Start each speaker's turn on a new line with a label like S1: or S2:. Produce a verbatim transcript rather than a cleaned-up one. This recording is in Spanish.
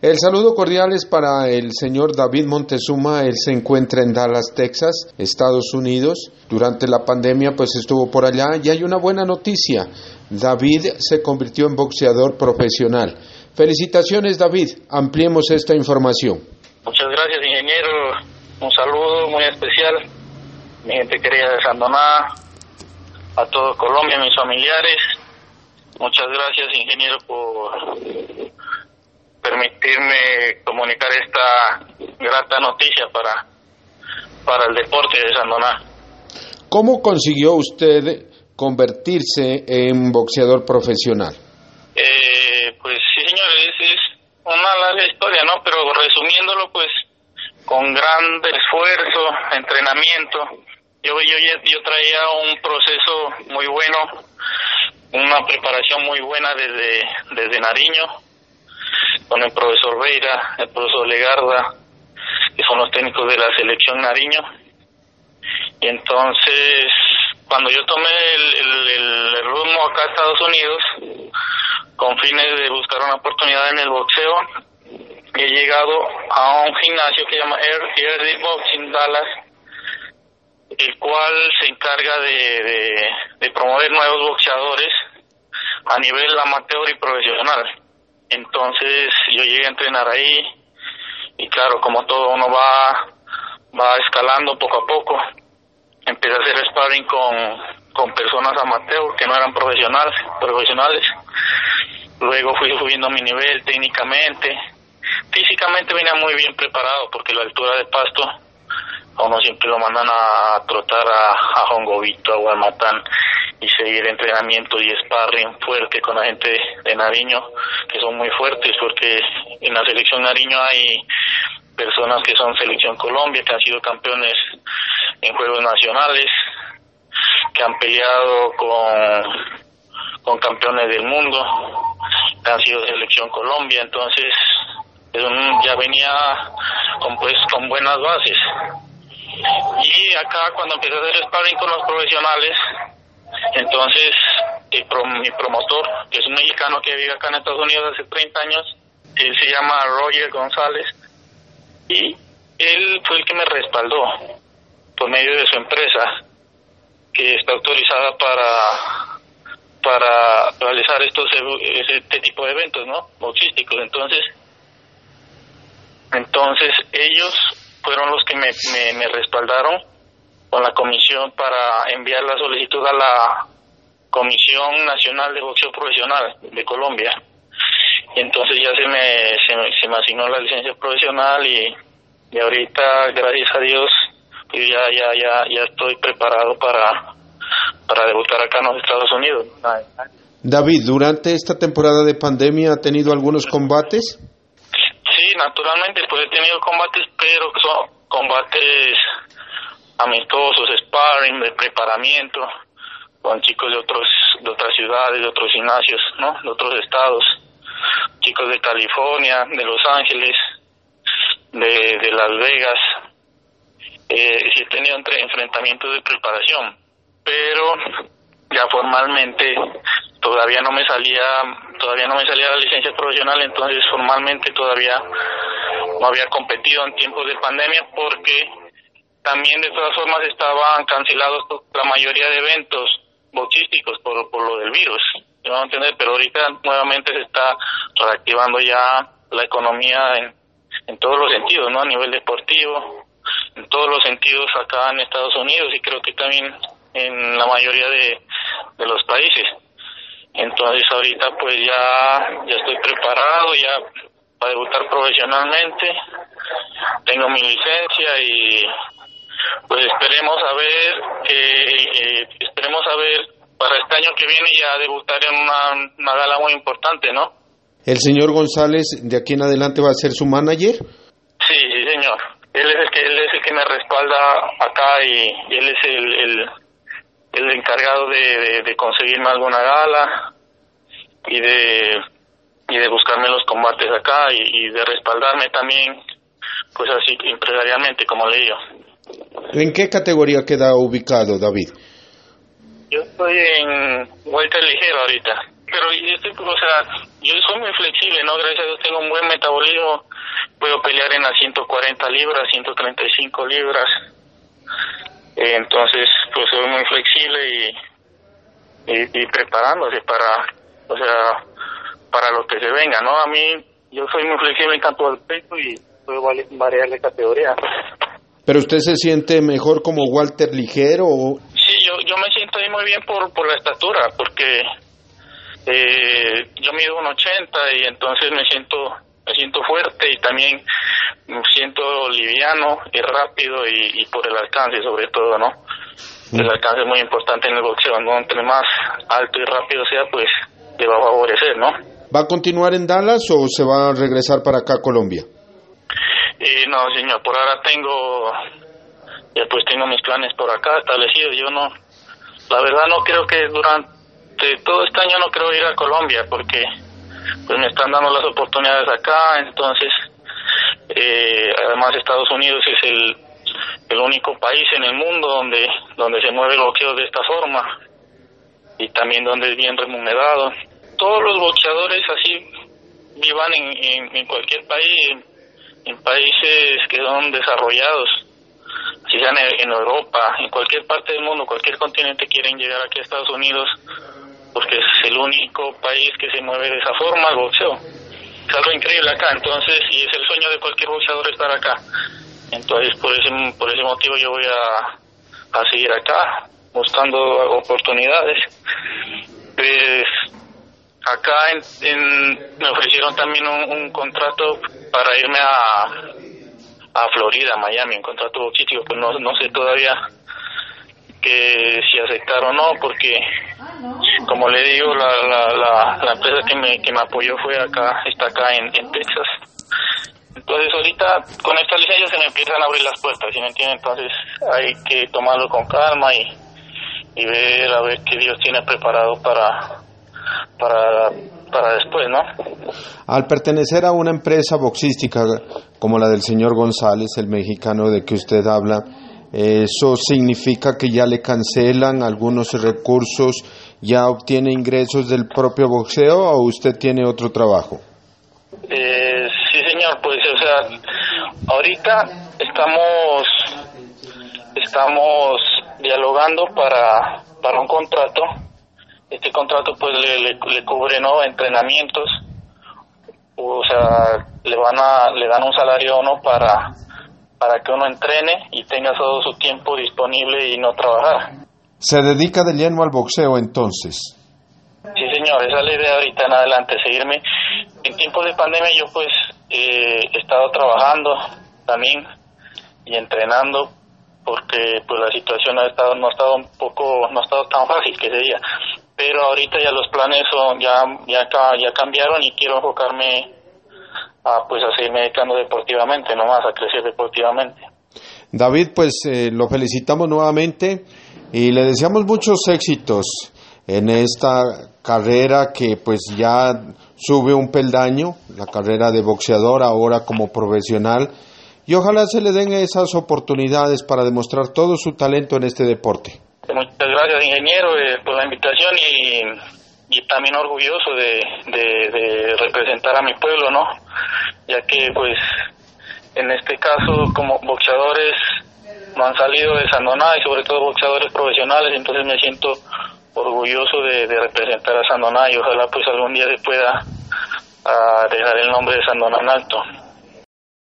S1: El saludo cordial es para el señor David Montezuma. Él se encuentra en Dallas, Texas, Estados Unidos. Durante la pandemia pues estuvo por allá y hay una buena noticia. David se convirtió en boxeador profesional. Felicitaciones, David. Ampliemos esta información.
S2: Muchas gracias, ingeniero. Un saludo muy especial. Mi gente querida de Sandoná, a todo Colombia, mis familiares. Muchas gracias, ingeniero, por permitirme comunicar esta grata noticia para, para el deporte de Sandoná.
S1: ¿Cómo consiguió usted convertirse en boxeador profesional?
S2: Eh, pues sí, señor, es, es una larga historia, ¿no? Pero resumiéndolo, pues, con gran esfuerzo, entrenamiento, yo, yo, yo traía un proceso muy bueno, una preparación muy buena desde, desde Nariño, con el profesor Veira, el profesor Legarda, que son los técnicos de la selección Nariño. Y entonces, cuando yo tomé el, el, el rumbo acá a Estados Unidos, con fines de buscar una oportunidad en el boxeo, he llegado a un gimnasio que se llama Air Boxing Dallas, el cual se encarga de, de, de promover nuevos boxeadores a nivel amateur y profesional. Entonces yo llegué a entrenar ahí y claro, como todo uno va va escalando poco a poco, empecé a hacer sparring con, con personas amateur que no eran profesionales, profesionales. Luego fui subiendo mi nivel técnicamente. Físicamente venía muy bien preparado porque la altura de Pasto a uno siempre lo mandan a trotar a, a Jongobito, a Guamatán, y seguir entrenamiento y sparring fuerte con la gente de Nariño, que son muy fuertes, porque en la selección Nariño hay personas que son selección Colombia, que han sido campeones en Juegos Nacionales, que han peleado con, con campeones del mundo, que han sido selección Colombia. Entonces ya venía con, pues, con buenas bases. Y acá cuando empecé a hacer sparring con los profesionales, entonces el pro, mi promotor, que es un mexicano que vive acá en Estados Unidos hace treinta años, él se llama Roger González, y él fue el que me respaldó por medio de su empresa, que está autorizada para para realizar estos este tipo de eventos, ¿no? Boxísticos. Entonces entonces ellos fueron los que me, me, me respaldaron con la comisión para enviar la solicitud a la Comisión Nacional de Boxeo Profesional de Colombia. Y entonces ya se me, se me, se me asignó la licencia profesional y, y ahorita, gracias a Dios, pues ya, ya, ya, ya estoy preparado para, para debutar acá en los Estados Unidos.
S1: David, ¿durante esta temporada de pandemia ha tenido algunos combates?
S2: Sí, naturalmente, pues he tenido combates, pero son combates amistosos, sparring, de preparamiento, con chicos de otros de otras ciudades, de otros gimnasios, ¿no? De otros estados, chicos de California, de Los Ángeles, de, de Las Vegas. Eh, sí he tenido entre enfrentamientos de preparación, pero ya formalmente todavía no me salía todavía no me salía la licencia profesional, entonces formalmente todavía no había competido en tiempos de pandemia, porque también de todas formas estaban cancelados la mayoría de eventos boxísticos por, por lo del virus, ¿me van a entender? Pero ahorita nuevamente se está reactivando ya la economía en, en todos los sentidos, ¿no? A nivel deportivo, en todos los sentidos acá en Estados Unidos y creo que también en la mayoría de, de los países. Entonces ahorita pues ya, ya estoy preparado ya para debutar profesionalmente, tengo mi licencia y pues esperemos a ver, eh, eh, esperemos a ver para este año que viene ya debutar en una, una gala muy importante, ¿no?
S1: ¿El señor González de aquí en adelante va a ser su manager?
S2: Sí, sí señor, él es el que, él es el que me respalda acá y, y él es el, el, el encargado de, de, de conseguirme alguna gala y de y de buscarme los combates acá y, y de respaldarme también, pues así empresarialmente, como le digo.
S1: ¿En qué categoría queda ubicado, David?
S2: Yo estoy en welter ligero ahorita. pero yo estoy, o sea, yo soy muy flexible, ¿no? Gracias a Dios tengo un buen metabolismo, puedo pelear en las ciento cuarenta libras, ciento treinta y cinco libras, eh, entonces pues soy muy flexible y, y, y preparándose para, o sea, para lo que se venga, ¿no? A mí, yo soy muy flexible en cuanto al peso y puedo variar de categoría.
S1: ¿Pero usted se siente mejor como Walter ligero o...?
S2: Sí, yo yo me siento ahí muy bien por por la estatura, porque eh, yo mido uno ochenta y entonces me siento me siento fuerte y también me siento liviano y rápido y, y por el alcance sobre todo, ¿no? Mm. El alcance es muy importante en el boxeo, ¿no? Entre más alto y rápido sea, pues le va a favorecer, ¿no?
S1: ¿Va a continuar en Dallas o se va a regresar para acá a Colombia?
S2: Eh, no, señor, por ahora tengo, ya pues tengo mis planes por acá establecidos. Yo no, la verdad no creo que durante todo este año no creo ir a Colombia porque pues me están dando las oportunidades acá, entonces eh, además Estados Unidos es el, el único país en el mundo donde, donde se mueve el boxeo de esta forma y también donde es bien remunerado. Todos los boxeadores así vivan en, en, en cualquier país, en países que son desarrollados, si sean en Europa, en cualquier parte del mundo, cualquier continente, quieren llegar aquí a Estados Unidos porque es el único país que se mueve de esa forma el boxeo. Es algo increíble acá, entonces, y es el sueño de cualquier boxeador estar acá. Entonces, por ese por ese motivo yo voy a, a seguir acá, buscando oportunidades. Pues acá en, en, me ofrecieron también un, un contrato para irme a a Florida, Miami, un contrato boxístico, pues no, no sé todavía que si aceptar o no, porque como le digo, la la, la, la empresa que me que me apoyó fue acá, está acá en, en Texas. Entonces ahorita con esta licencia se me empiezan a abrir las puertas, ¿sí me entienden? Entonces hay que tomarlo con calma y, y ver a ver qué Dios tiene preparado para para para después, ¿no?
S1: Al pertenecer a una empresa boxística como la del señor González, el mexicano de que usted habla, ¿eso significa que ya le cancelan algunos recursos, ya obtiene ingresos del propio boxeo o usted tiene otro trabajo?
S2: Eh, sí, señor, pues, o sea, ahorita estamos estamos dialogando para para un contrato. Este contrato pues le, le, le cubre, ¿no?, entrenamientos, o sea, le van a le dan un salario a uno para para que uno entrene y tenga todo su tiempo disponible y no trabajar.
S1: ¿Se dedica de lleno al boxeo entonces?
S2: Sí, señor, esa es la idea ahorita en adelante, seguirme. En tiempos de pandemia yo pues eh, he estado trabajando también y entrenando porque pues la situación ha estado no ha estado un poco no ha estado tan fácil que sería. Pero ahorita ya los planes son ya ya ya cambiaron y quiero enfocarme a pues a seguirme dedicando deportivamente, no más a crecer deportivamente.
S1: David, pues eh, lo felicitamos nuevamente y le deseamos muchos éxitos en esta carrera que pues ya sube un peldaño, la carrera de boxeador ahora como profesional, y ojalá se le den esas oportunidades para demostrar todo su talento en este deporte.
S2: Muchas gracias, ingeniero, eh, por la invitación y, y también orgulloso de, de, de representar a mi pueblo, ¿no? Ya que, pues, en este caso, como boxeadores no han salido de Sandoná y sobre todo boxeadores profesionales, entonces me siento orgulloso de, de representar a Sandoná y ojalá, pues, algún día se pueda uh, dejar el nombre de Sandoná en alto.